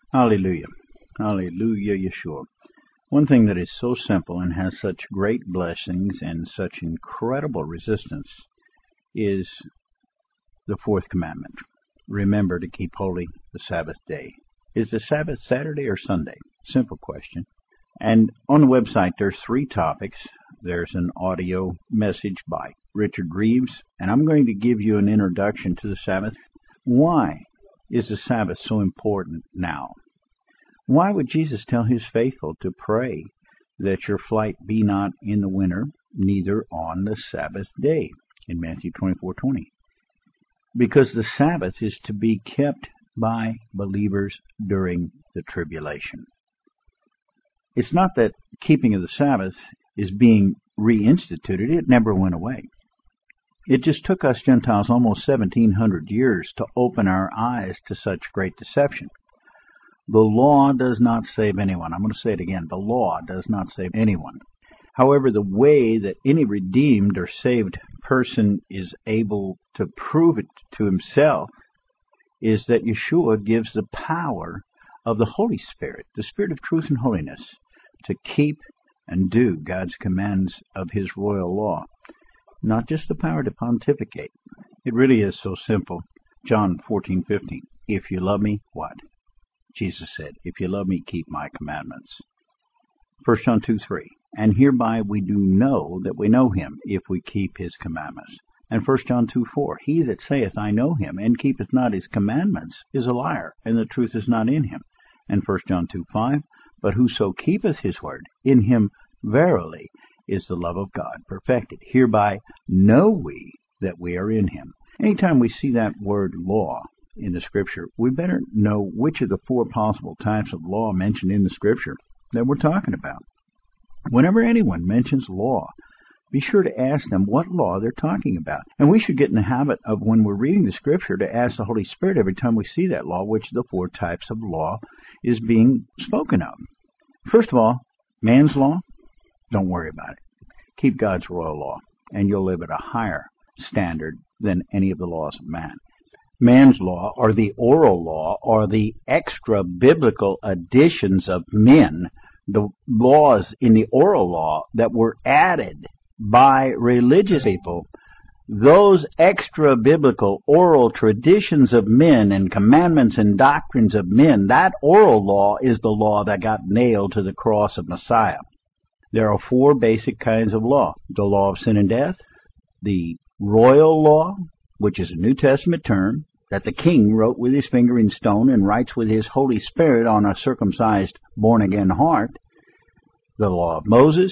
Hallelujah. Hallelujah, Yeshua. One thing that is so simple and has such great blessings and such incredible resistance is the fourth commandment. Remember to keep holy the Sabbath day. Is the Sabbath Saturday or Sunday? Simple question. And on the website, there's 3 topics. There's an audio message by Richard Reeves, and I'm going to give you an introduction to the Sabbath. Why is the Sabbath so important now? Why would Jesus tell his faithful to pray that your flight be not in the winter, neither on the Sabbath day, in Matthew 24:20? Because the Sabbath is to be kept by believers during the tribulation. It's not that keeping of the Sabbath is being reinstituted. It never went away. It just took us Gentiles almost 1,700 years to open our eyes to such great deception. The law does not save anyone. I'm going to say it again. The law does not save anyone. However, the way that any redeemed or saved person is able to prove it to himself is that Yeshua gives the power of the Holy Spirit, the Spirit of truth and holiness, to keep and do God's commands of his royal law. Not just the power to pontificate. It really is so simple. John 14:15. If you love me, what? Jesus said, if you love me, keep my commandments. 1 John 2:3. And hereby we do know that we know him, if we keep his commandments. And 1 John 2:4. He that saith, I know him, and keepeth not his commandments, is a liar, and the truth is not in him. And 1 John 2:5. But whoso keepeth his word, in him verily is the love of God perfected. Hereby know we that we are in him. Anytime we see that word law in the Scripture, we better know which of the 4 possible types of law mentioned in the Scripture that we're talking about. Whenever anyone mentions law, be sure to ask them what law they're talking about. And we should get in the habit of, when we're reading the Scripture, to ask the Holy Spirit every time we see that law, which of the 4 types of law is being spoken of. First of all, man's law, don't worry about it. Keep God's royal law, and you'll live at a higher standard than any of the laws of man. Man's law, or the oral law, or the extra-biblical additions of men, the laws in the oral law that were added by religious people, those extra-biblical oral traditions of men and commandments and doctrines of men, that oral law is the law that got nailed to the cross of Messiah. There are 4 basic kinds of law. The law of sin and death, the royal law, which is a New Testament term, that the king wrote with his finger in stone and writes with his Holy Spirit on a circumcised, born-again heart. The law of Moses,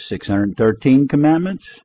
613 commandments,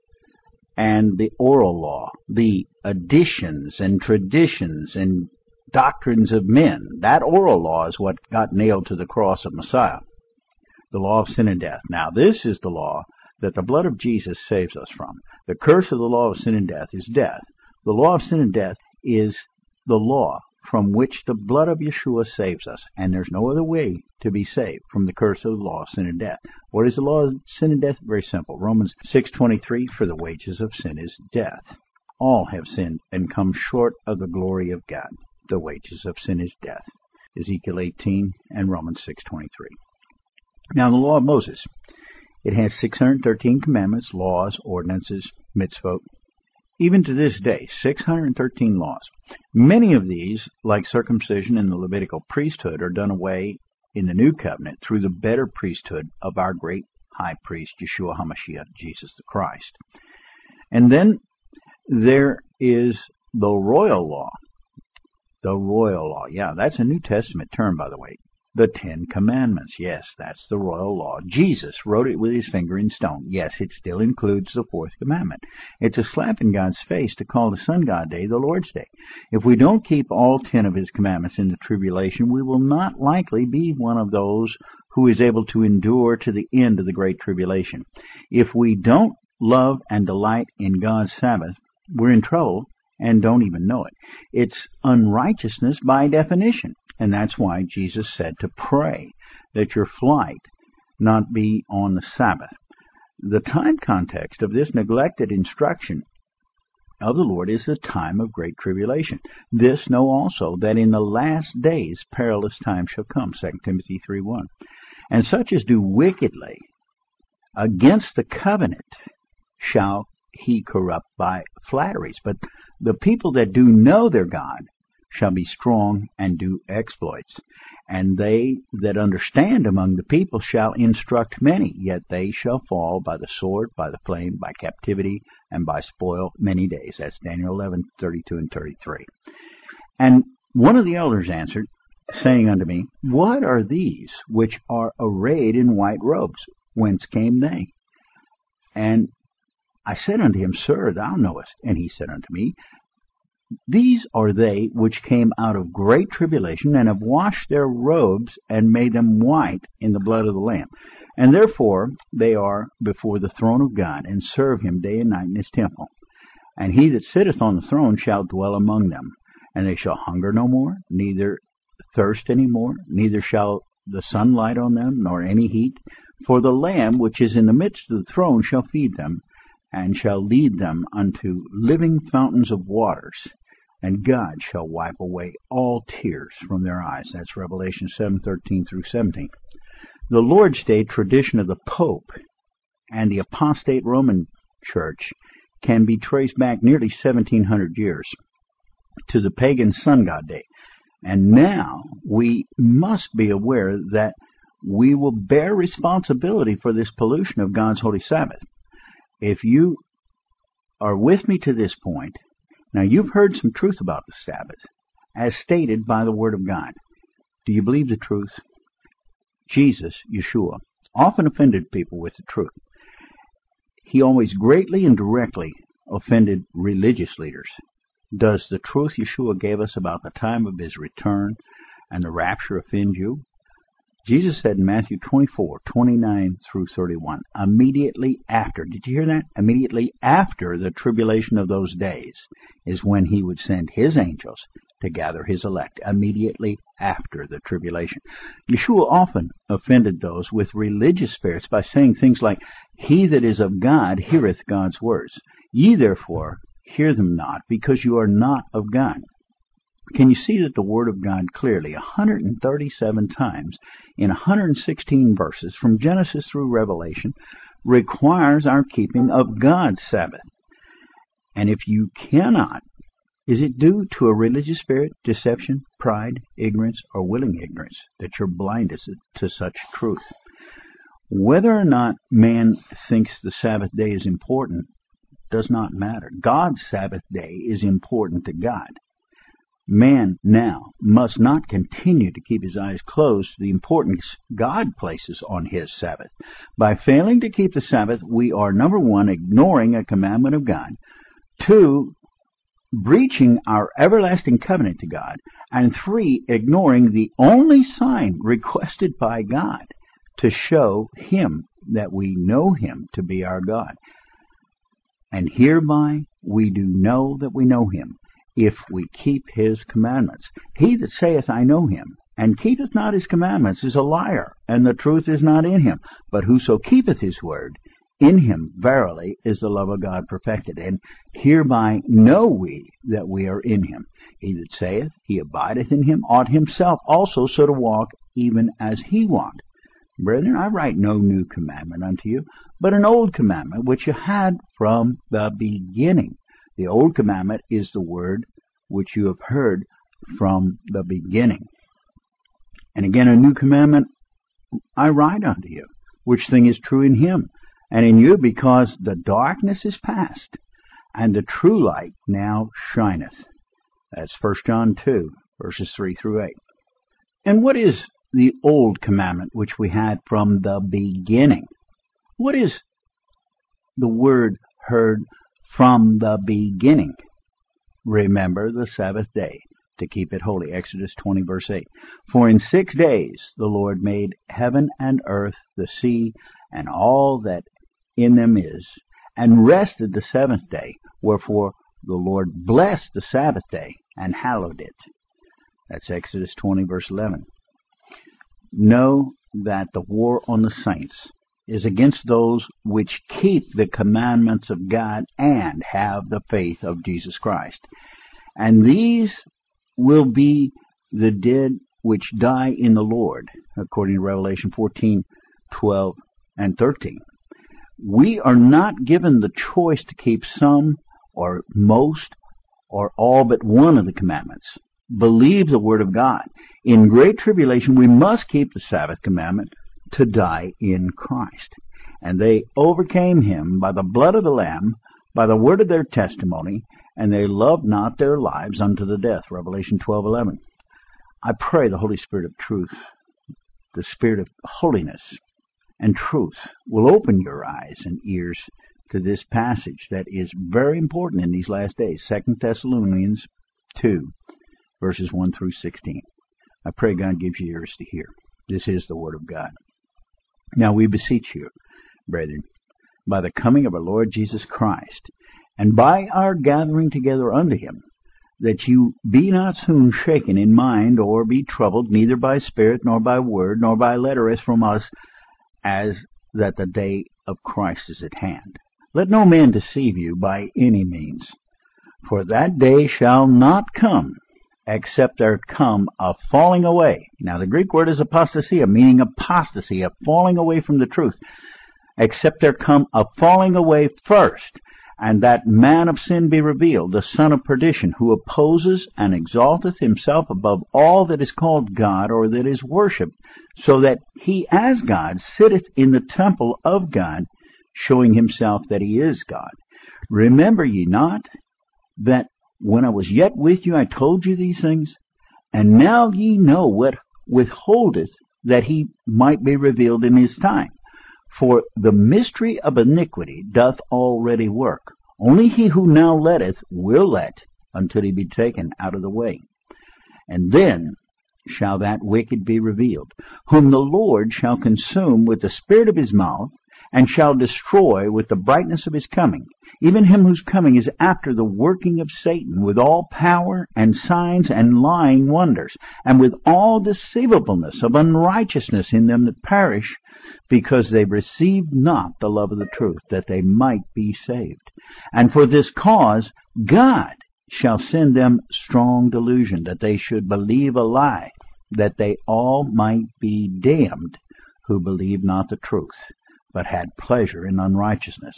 and the oral law, the additions and traditions and doctrines of men. That oral law is what got nailed to the cross of Messiah. The law of sin and death. Now, this is the law that the blood of Jesus saves us from. The curse of the law of sin and death is death. The law of sin and death is the law from which the blood of Yeshua saves us. And there's no other way to be saved from the curse of the law of sin and death. What is the law of sin and death? Very simple. Romans 6:23, for the wages of sin is death. All have sinned and come short of the glory of God. The wages of sin is death. Ezekiel 18 and Romans 6:23. Now, the law of Moses. It has 613 commandments, laws, ordinances, mitzvot. Even to this day, 613 laws. Many of these, like circumcision and the Levitical priesthood, are done away in the new covenant through the better priesthood of our great high priest, Yeshua HaMashiach, Jesus the Christ. And then there is the royal law. The royal law. Yeah, that's a New Testament term, by the way. The 10 Commandments. Yes, that's the royal law. Jesus wrote it with his finger in stone. Yes, it still includes the 4th commandment. It's a slap in God's face to call the Sun God Day the Lord's Day. If we don't keep all 10 of his commandments in the tribulation, we will not likely be one of those who is able to endure to the end of the great tribulation. If we don't love and delight in God's Sabbath, we're in trouble and don't even know it. It's unrighteousness by definition. And that's why Jesus said to pray that your flight not be on the Sabbath. The time context of this neglected instruction of the Lord is the time of great tribulation. This know also, that in the last days perilous times shall come, 2 Timothy 3:1. And such as do wickedly against the covenant shall he corrupt by flatteries. But the people that do know their God shall be strong and do exploits. And they that understand among the people shall instruct many, yet they shall fall by the sword, by the flame, by captivity, and by spoil many days. That's Daniel 11:32 and 33. And one of the elders answered, saying unto me, What are these which are arrayed in white robes? Whence came they? And I said unto him, Sir, thou knowest. And he said unto me, These are they which came out of great tribulation, and have washed their robes, and made them white in the blood of the Lamb. And therefore they are before the throne of God, and serve him day and night in his temple. And he that sitteth on the throne shall dwell among them. And they shall hunger no more, neither thirst any more, neither shall the sun light on them, nor any heat. For the Lamb which is in the midst of the throne shall feed them, and shall lead them unto living fountains of waters. And God shall wipe away all tears from their eyes. That's Revelation 7:13 through 17. The Lord's Day tradition of the Pope and the apostate Roman Church can be traced back nearly 1,700 years to the pagan sun god day. And now we must be aware that we will bear responsibility for this pollution of God's holy Sabbath. If you are with me to this point, now you've heard some truth about the Sabbath, as stated by the Word of God. Do you believe the truth? Jesus, Yeshua, often offended people with the truth. He always greatly and directly offended religious leaders. Does the truth Yeshua gave us about the time of his return and the rapture offend you? Jesus said in Matthew 24:29 through 31, immediately after, did you hear that? Immediately after the tribulation of those days is when he would send his angels to gather his elect. Immediately after the tribulation. Yeshua often offended those with religious spirits by saying things like, He that is of God heareth God's words. Ye therefore hear them not, because you are not of God. Can you see that the Word of God clearly, 137 times in 116 verses from Genesis through Revelation, requires our keeping of God's Sabbath? And if you cannot, is it due to a religious spirit, deception, pride, ignorance, or willing ignorance that you're blinded to such truth? Whether or not man thinks the Sabbath day is important does not matter. God's Sabbath day is important to God. Man now must not continue to keep his eyes closed to the importance God places on his Sabbath. By failing to keep the Sabbath, we are, number one, ignoring a commandment of God, two, breaching our everlasting covenant to God, and three, ignoring the only sign requested by God to show him that we know him to be our God. And hereby we do know that we know him, if we keep his commandments. He that saith, I know him, and keepeth not his commandments, is a liar, and the truth is not in him. But whoso keepeth his word, in him verily is the love of God perfected. And hereby know we that we are in him. He that saith, he abideth in him, ought himself also so to walk, even as he walked. Brethren, I write no new commandment unto you, but an old commandment which you had from the beginning. The old commandment is the word which you have heard from the beginning. And again, a new commandment I write unto you, which thing is true in him and in you, because the darkness is past, and the true light now shineth. That's 1 John 2, verses 3 through 8. And what is the old commandment which we had from the beginning? What is the word heard from the beginning? Remember the Sabbath day, to keep it holy. Exodus 20, verse 8. For in 6 days the Lord made heaven and earth, the sea, and all that in them is, and rested the seventh day. Wherefore the Lord blessed the Sabbath day and hallowed it. That's Exodus 20, verse 11. Know that the war on the saints is against those which keep the commandments of God and have the faith of Jesus Christ. And these will be the dead which die in the Lord, according to Revelation 14:12 and 13. We are not given the choice to keep some or most or all but one of the commandments. Believe the Word of God. In great tribulation we must keep the Sabbath commandment to die in Christ. And they overcame him by the blood of the Lamb, by the word of their testimony, and they loved not their lives unto the death. Revelation 12:11. I pray the Holy Spirit of truth, the Spirit of holiness and truth, will open your eyes and ears to this passage that is very important in these last days. 2 Thessalonians 2, verses 1 through 16. I pray God gives you ears to hear. This is the Word of God. Now we beseech you, brethren, by the coming of our Lord Jesus Christ, and by our gathering together unto him, that you be not soon shaken in mind, or be troubled, neither by spirit, nor by word, nor by letter, as from us, as that the day of Christ is at hand. Let no man deceive you by any means, for that day shall not come, except there come a falling away. Now the Greek word is apostasia, meaning apostasy, a falling away from the truth. Except there come a falling away first, and that man of sin be revealed, the son of perdition, who opposes and exalteth himself above all that is called God or that is worshipped, so that he as God sitteth in the temple of God, showing himself that he is God. Remember ye not that when I was yet with you I told you these things? And now ye know what withholdeth, that he might be revealed in his time. For the mystery of iniquity doth already work. Only he who now letteth will let, until he be taken out of the way. And then shall that wicked be revealed, whom the Lord shall consume with the spirit of his mouth, and shall destroy with the brightness of his coming, even him whose coming is after the working of Satan, with all power and signs and lying wonders, and with all deceivableness of unrighteousness in them that perish, because they received not the love of the truth, that they might be saved. And for this cause God shall send them strong delusion, that they should believe a lie, that they all might be damned who believed not the truth, but had pleasure in unrighteousness.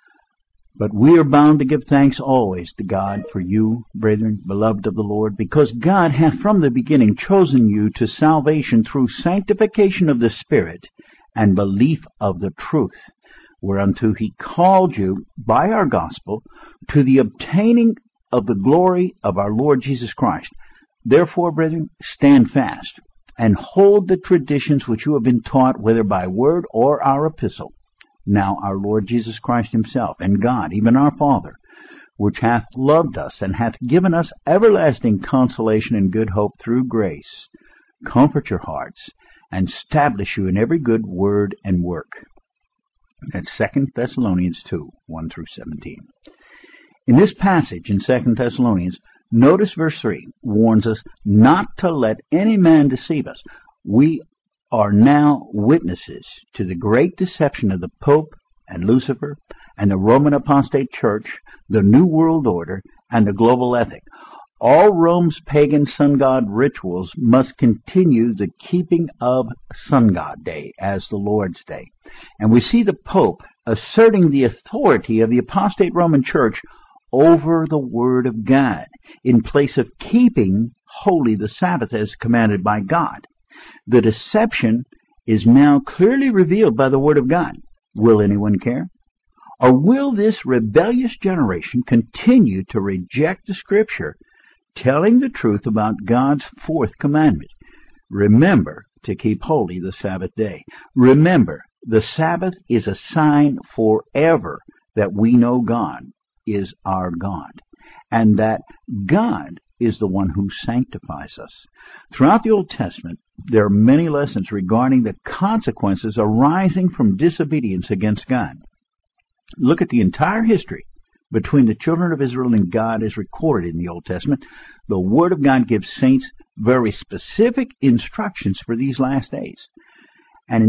But we are bound to give thanks always to God for you, brethren, beloved of the Lord, because God hath from the beginning chosen you to salvation through sanctification of the Spirit and belief of the truth, whereunto he called you by our gospel to the obtaining of the glory of our Lord Jesus Christ. Therefore, brethren, stand fast, and hold the traditions which you have been taught, whether by word or our epistle. Now our Lord Jesus Christ himself, and God, even our Father, which hath loved us, and hath given us everlasting consolation and good hope through grace, comfort your hearts, and establish you in every good word and work. That's 2 Thessalonians 2, 1 through 17. In this passage in 2 Thessalonians, notice verse 3 warns us not to let any man deceive us. We are now witnesses to the great deception of the Pope and Lucifer and the Roman apostate church, the New World Order, and the global ethic. All Rome's pagan sun god rituals must continue the keeping of Sun God Day as the Lord's Day. And we see the Pope asserting the authority of the apostate Roman Church over the Word of God, in place of keeping holy the Sabbath as commanded by God. The deception is now clearly revealed by the Word of God. Will anyone care? Or will this rebellious generation continue to reject the Scripture, telling the truth about God's fourth commandment? Remember to keep holy the Sabbath day. Remember, the Sabbath is a sign forever that we know God is our God, and that God is the one who sanctifies us. Throughout the Old Testament, there are many lessons regarding the consequences arising from disobedience against God. Look at the entire history between the children of Israel and God as recorded in the Old Testament. The Word of God gives saints very specific instructions for these last days. And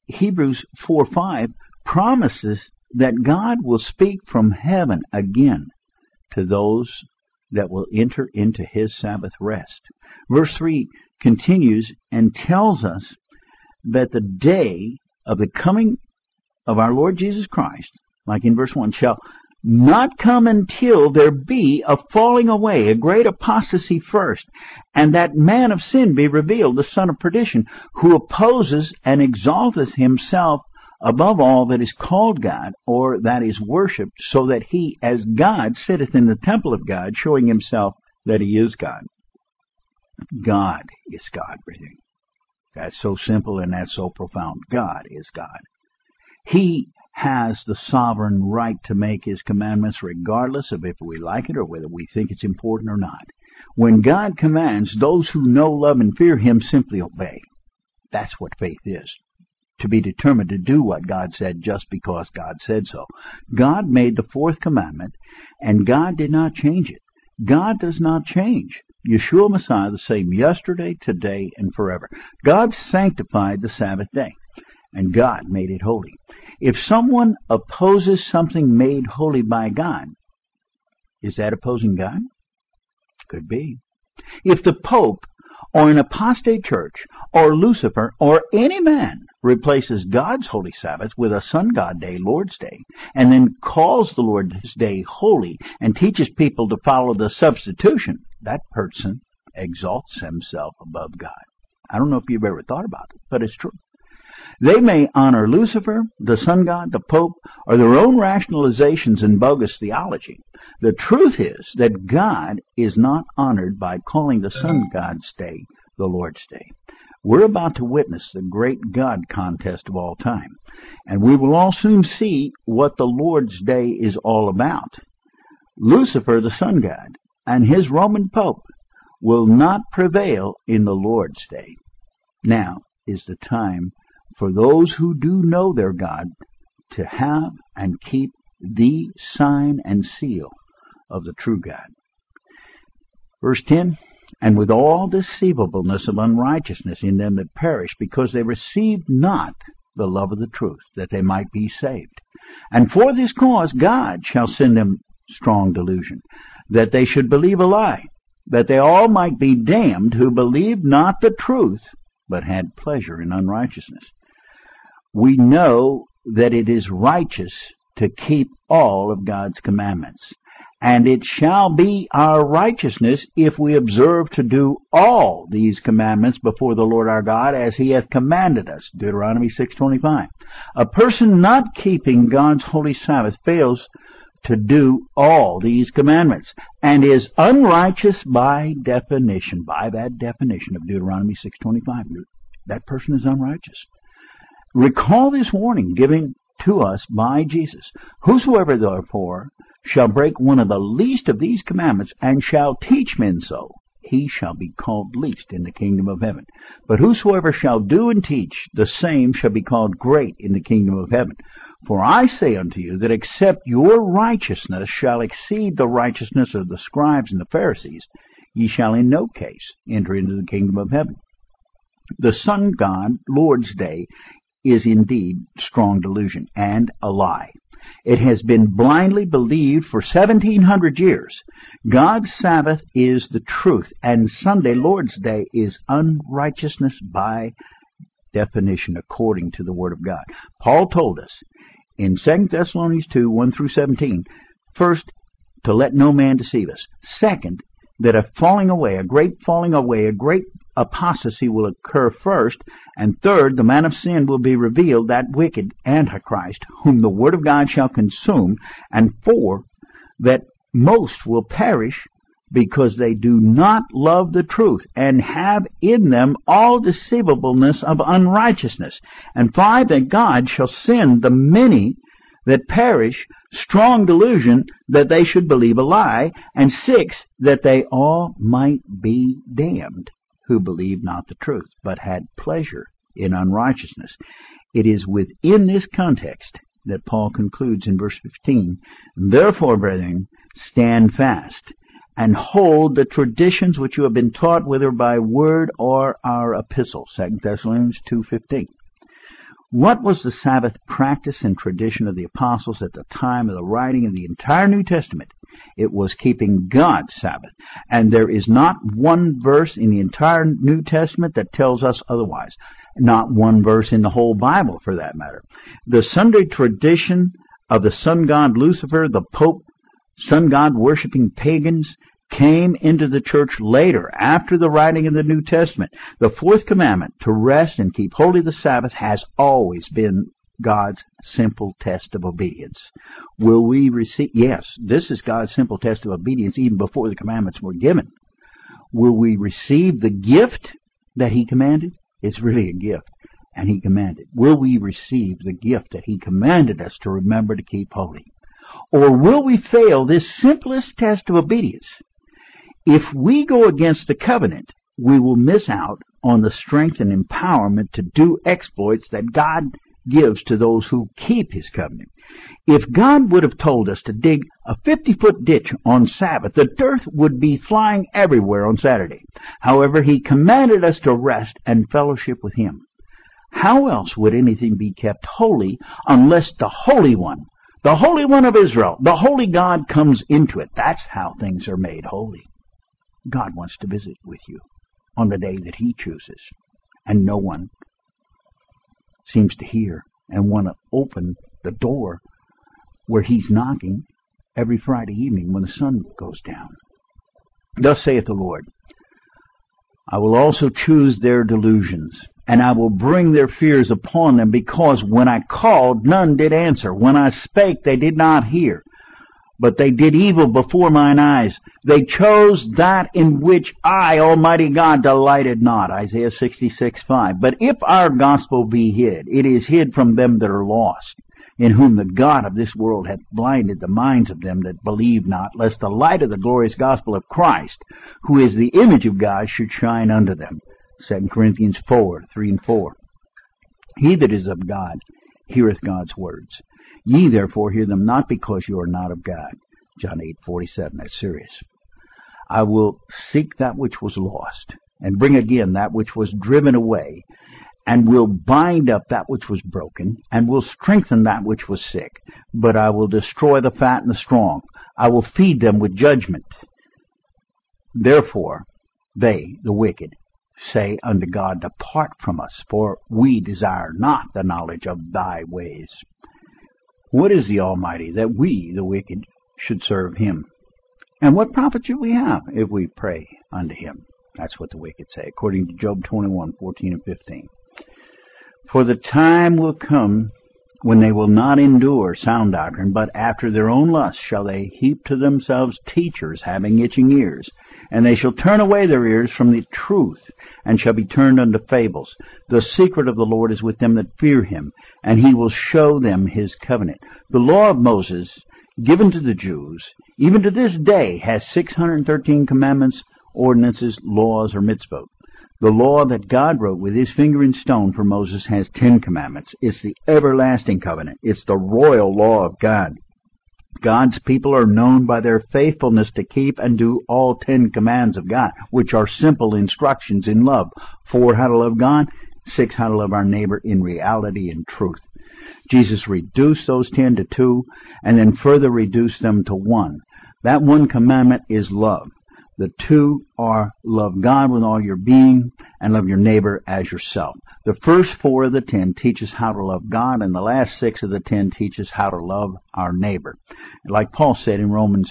Hebrews 4:5 promises that God will speak from heaven again to those that will enter into his Sabbath rest. Verse 3 continues and tells us that the day of the coming of our Lord Jesus Christ, like in verse 1, shall not come until there be a falling away, a great apostasy first, and that man of sin be revealed, the son of perdition, who opposes and exalteth himself above all that is called God, or that is worshipped, so that he as God sitteth in the temple of God, showing himself that he is God. God is God, brethren. That's so simple and that's so profound. God is God. He has the sovereign right to make his commandments regardless of if we like it or whether we think it's important or not. When God commands, those who know, love, and fear him simply obey. That's what faith is. To be determined to do what God said just because God said so. God made the fourth commandment, and God did not change it. God does not change. Yeshua Messiah the same yesterday, today, and forever. God sanctified the Sabbath day, and God made it holy. If someone opposes something made holy by God, is that opposing God? Could be. If the Pope or an apostate church or Lucifer or any man replaces God's holy Sabbath with a sun god day, Lord's day, and then calls the Lord's day holy and teaches people to follow the substitution, that person exalts himself above God. I don't know if you've ever thought about it, but it's true. They may honor Lucifer, the sun god, the Pope, or their own rationalizations and bogus theology. The truth is that God is not honored by calling the sun god's day the Lord's day. We're about to witness the great God contest of all time, and we will all soon see what the Lord's day is all about. Lucifer, the sun god, and his Roman Pope will not prevail in the Lord's day. Now is the time for those who do know their God to have and keep the sign and seal of the true God. Verse 10, and with all deceivableness of unrighteousness in them that perish, because they received not the love of the truth, that they might be saved. And for this cause God shall send them strong delusion, that they should believe a lie, that they all might be damned who believed not the truth, but had pleasure in unrighteousness. We know that it is righteous to keep all of God's commandments, and it shall be our righteousness if we observe to do all these commandments before the Lord our God as he hath commanded us. Deuteronomy 6:25. A person not keeping God's holy Sabbath fails to do all these commandments and is unrighteous by definition, by that definition of Deuteronomy 6:25. That person is unrighteous. Recall this warning given to us by Jesus. Whosoever therefore shall break one of the least of these commandments and shall teach men so, he shall be called least in the kingdom of heaven. But whosoever shall do and teach, the same shall be called great in the kingdom of heaven. For I say unto you that except your righteousness shall exceed the righteousness of the scribes and the Pharisees, ye shall in no case enter into the kingdom of heaven. The sun god, Lord's day, is indeed strong delusion and a lie. It has been blindly believed for 1,700 years. God's Sabbath is the truth, and Sunday, Lord's Day, is unrighteousness by definition, according to the Word of God. Paul told us in 2 Thessalonians 2, 1 through 17, first, to let no man deceive us. Second, that a great apostasy will occur first. And third, the man of sin will be revealed, that wicked Antichrist, whom the Word of God shall consume. And four, that most will perish because they do not love the truth and have in them all deceivableness of unrighteousness. And five, that God shall send the many that perish strong delusion, that they should believe a lie. And six, that they all might be damned who believed not the truth, but had pleasure in unrighteousness. It is within this context that Paul concludes in verse 15, therefore, brethren, stand fast, and hold the traditions which you have been taught, whether by word or our epistle. 2 Thessalonians 2:15. What was the Sabbath practice and tradition of the apostles at the time of the writing of the entire New Testament? It was keeping God's Sabbath. And there is not one verse in the entire New Testament that tells us otherwise. Not one verse in the whole Bible, for that matter. The Sunday tradition of the sun god Lucifer, the Pope, sun god worshipping pagans, came into the church later, after the writing of the New Testament. The fourth commandment, to rest and keep holy the Sabbath, has always been God's simple test of obedience. Will we receive? Yes, this is God's simple test of obedience even before the commandments were given. Will we receive the gift that He commanded? It's really a gift, and He commanded. Will we receive the gift that He commanded us to remember to keep holy? Or will we fail this simplest test of obedience? If we go against the covenant, we will miss out on the strength and empowerment to do exploits that God gives to those who keep His covenant. If God would have told us to dig a 50-foot ditch on Sabbath, the dirt would be flying everywhere on Saturday. However, He commanded us to rest and fellowship with Him. How else would anything be kept holy unless the Holy One of Israel, the Holy God, comes into it? That's how things are made holy. God wants to visit with you on the day that He chooses. And no one seems to hear and want to open the door where He's knocking every Friday evening when the sun goes down. Thus saith the Lord, I will also choose their delusions, and I will bring their fears upon them, because when I called, none did answer. When I spake, they did not hear. But they did evil before mine eyes. They chose that in which I, Almighty God, delighted not. Isaiah 66:5. But if our gospel be hid, it is hid from them that are lost, in whom the God of this world hath blinded the minds of them that believe not, lest the light of the glorious gospel of Christ, who is the image of God, should shine unto them. 2 Corinthians 4:3-4. He that is of God heareth God's words. Ye therefore hear them not, because you are not of God. John 8:47. That's serious. I will seek that which was lost, and bring again that which was driven away, and will bind up that which was broken, and will strengthen that which was sick. But I will destroy the fat and the strong. I will feed them with judgment. Therefore they, the wicked, say unto God, Depart from us, for we desire not the knowledge of thy ways. What is the Almighty, that we, the wicked, should serve Him? And what profit should we have if we pray unto Him? That's what the wicked say, according to Job 21:14-15. For the time will come when they will not endure sound doctrine, but after their own lusts shall they heap to themselves teachers having itching ears. And they shall turn away their ears from the truth, and shall be turned unto fables. The secret of the Lord is with them that fear Him, and He will show them His covenant. The law of Moses, given to the Jews, even to this day, has 613 commandments, ordinances, laws, or mitzvot. The law that God wrote with His finger in stone for Moses has 10 commandments. It's the everlasting covenant. It's the royal law of God. God's people are known by their faithfulness to keep and do all 10 commands of God, which are simple instructions in love. 4, how to love God. 6, how to love our neighbor in reality and truth. Jesus reduced those 10 to 2, and then further reduced them to 1. That one commandment is love. The 2 are love God with all your being and love your neighbor as yourself. The first 4 of the 10 teach us how to love God, and the last 6 of the 10 teach us how to love our neighbor. Like Paul said in Romans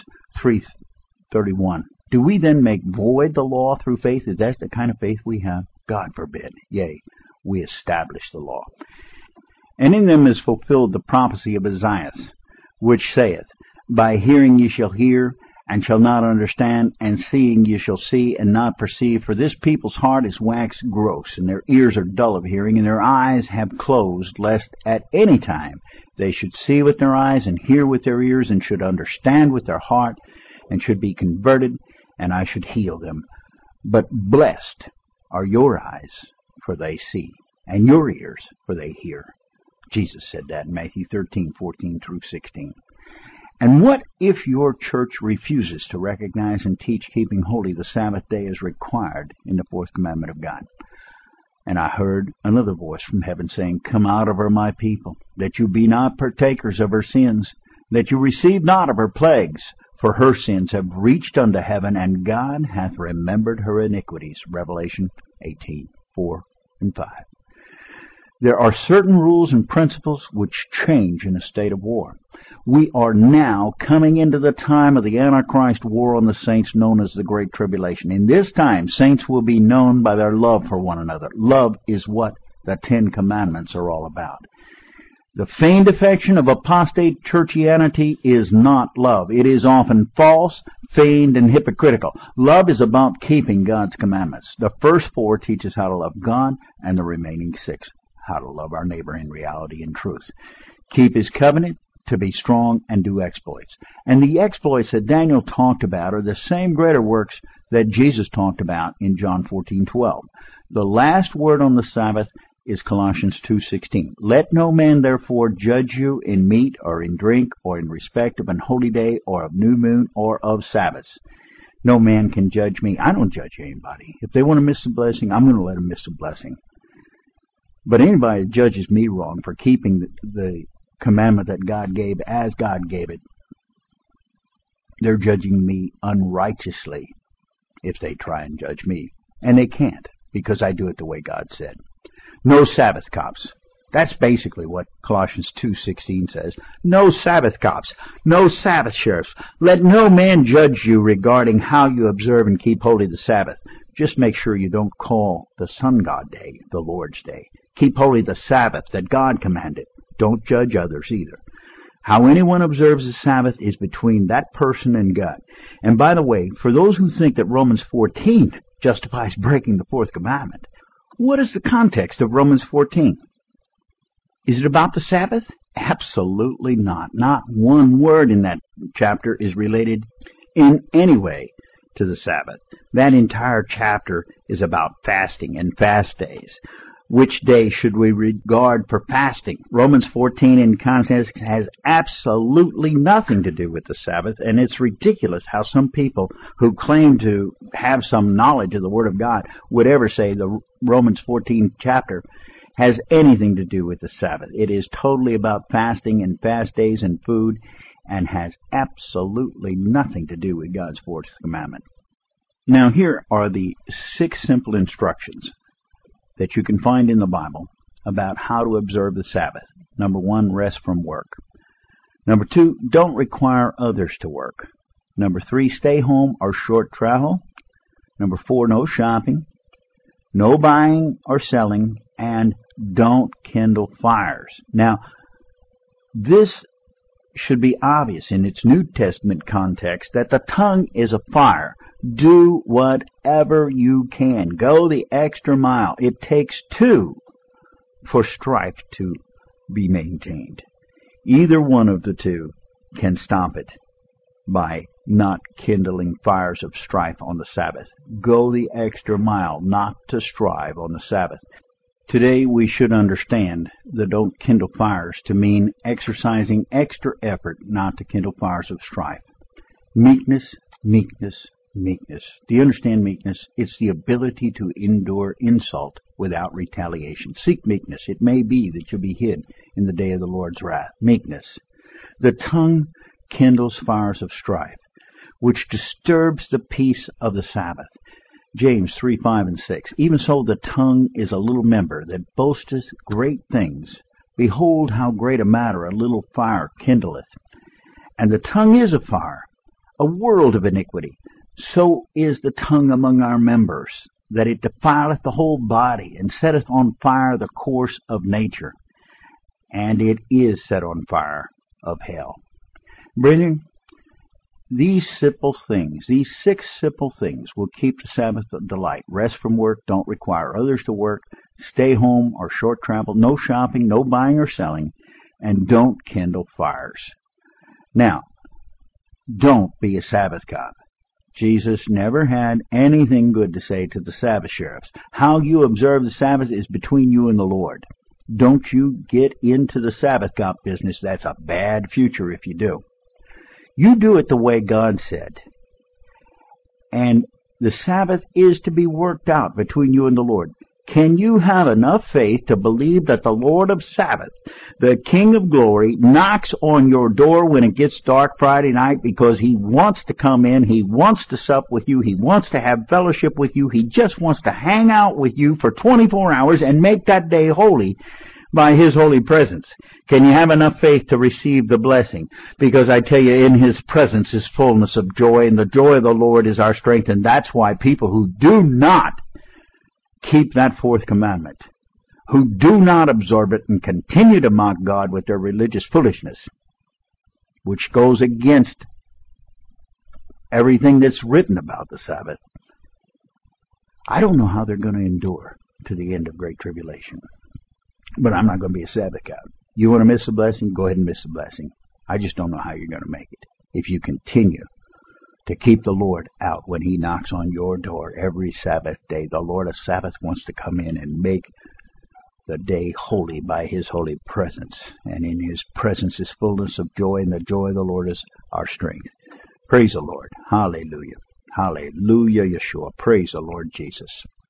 3:31, do we then make void the law through faith? Is that the kind of faith we have? God forbid. Yea, we establish the law. And in them is fulfilled the prophecy of Isaiah, which saith, By hearing ye shall hear, and shall not understand, and seeing ye shall see, and not perceive. For this people's heart is waxed gross, and their ears are dull of hearing, and their eyes have closed, lest at any time they should see with their eyes, and hear with their ears, and should understand with their heart, and should be converted, and I should heal them. But blessed are your eyes, for they see, and your ears, for they hear. Jesus said that in Matthew 13:14-16. And what if your church refuses to recognize and teach keeping holy the Sabbath day as required in the fourth commandment of God? And I heard another voice from heaven saying, Come out of her, my people, that you be not partakers of her sins, that you receive not of her plagues, for her sins have reached unto heaven, and God hath remembered her iniquities. Revelation 18:4 and 5. There are certain rules and principles which change in a state of war. We are now coming into the time of the Antichrist war on the saints, known as the Great Tribulation. In this time, saints will be known by their love for one another. Love is what the Ten Commandments are all about. The feigned affection of apostate churchianity is not love. It is often false, feigned, and hypocritical. Love is about keeping God's commandments. The first 4 teach us how to love God, and the remaining 6 how to love our neighbor in reality and truth. Keep his covenant, to be strong, and do exploits. And the exploits that Daniel talked about are the same greater works that Jesus talked about in John 14:12. The last word on the Sabbath is Colossians 2:16. Let no man therefore judge you in meat or in drink or in respect of an holy day or of new moon or of Sabbaths. No man can judge me. I don't judge anybody. If they want to miss the blessing, I'm going to let them miss the blessing. But anybody that judges me wrong for keeping the commandment that God gave as God gave it, they're judging me unrighteously if they try and judge me. And they can't, because I do it the way God said. No Sabbath cops. That's basically what Colossians 2:16 says. No Sabbath cops. No Sabbath sheriffs. Let no man judge you regarding how you observe and keep holy the Sabbath. Just make sure you don't call the sun god day the Lord's day. Keep holy the Sabbath that God commanded. Don't judge others either. How anyone observes the Sabbath is between that person and God. And by the way, for those who think that Romans 14 justifies breaking the 4th commandment, what is the context of Romans 14? Is it about the Sabbath? Absolutely not. Not one word in that chapter is related in any way to the Sabbath. That entire chapter is about fasting and fast days. Which day should we regard for fasting? Romans 14 in context has absolutely nothing to do with the Sabbath, and it's ridiculous how some people who claim to have some knowledge of the Word of God would ever say the Romans 14 chapter has anything to do with the Sabbath. It is totally about fasting and fast days and food, and has absolutely nothing to do with God's 4th commandment. Now here are the 6 simple instructions that you can find in the Bible about how to observe the Sabbath. Number 1, rest from work. Number 2, don't require others to work. Number 3, stay home or short travel. Number 4, no shopping, no buying or selling, and don't kindle fires. Now, this should be obvious in its New Testament context that the tongue is a fire. Do whatever you can. Go the extra mile. It takes 2 for strife to be maintained. Either one of the 2 can stop it by not kindling fires of strife on the Sabbath. Go the extra mile, not to strive on the Sabbath. Today we should understand the don't kindle fires to mean exercising extra effort not to kindle fires of strife. Meekness, meekness, meekness. Do you understand meekness? It's the ability to endure insult without retaliation. Seek meekness. It may be that you'll be hid in the day of the Lord's wrath. Meekness. The tongue kindles fires of strife, which disturbs the peace of the Sabbath. James 3:5 and 6. Even so the tongue is a little member that boasteth great things. Behold how great a matter a little fire kindleth. And the tongue is a fire, a world of iniquity. So is the tongue among our members, that it defileth the whole body, and setteth on fire the course of nature, and it is set on fire of hell. Brethren, these simple things, these 6 simple things, will keep the Sabbath a delight. Rest from work, don't require others to work, stay home or short travel, no shopping, no buying or selling, and don't kindle fires. Now, don't be a Sabbath cop. Jesus never had anything good to say to the Sabbath sheriffs. How you observe the Sabbath is between you and the Lord. Don't you get into the Sabbath cop business. That's a bad future if you do. You do it the way God said. And the Sabbath is to be worked out between you and the Lord. Can you have enough faith to believe that the Lord of Sabbath, the King of Glory, knocks on your door when it gets dark Friday night because He wants to come in, He wants to sup with you, He wants to have fellowship with you, He just wants to hang out with you for 24 hours and make that day holy by His holy presence? Can you have enough faith to receive the blessing? Because I tell you, in His presence is fullness of joy, and the joy of the Lord is our strength, and that's why people who do not keep that fourth commandment, who do not absorb it and continue to mock God with their religious foolishness, which goes against everything that's written about the Sabbath, I don't know how they're going to endure to the end of Great Tribulation. But I'm not going to be a Sabbath guy. You want to miss a blessing? Go ahead and miss a blessing. I just don't know how you're going to make it if you continue to keep the Lord out when He knocks on your door every Sabbath day. The Lord of Sabbath wants to come in and make the day holy by His holy presence. And in His presence is fullness of joy, and the joy of the Lord is our strength. Praise the Lord. Hallelujah. Hallelujah, Yeshua. Praise the Lord Jesus.